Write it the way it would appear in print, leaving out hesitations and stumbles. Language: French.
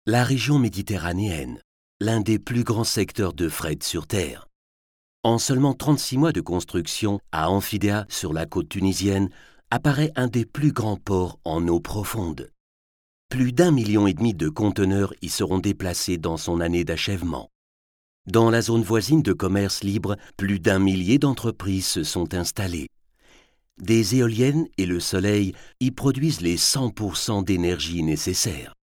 La région méditerranéenne, l'un des plus grands secteurs de fret sur Terre. En seulement 36 mois de construction, à Amphidéa, sur la côte tunisienne, apparaît un des plus grands ports en eau profonde. Plus d'1,5 million de conteneurs y seront déplacés dans son année d'achèvement. Dans la zone voisine de commerce libre, plus d'1 millier d'entreprises se sont installées. Des éoliennes et le soleil y produisent les 100% d'énergie nécessaire.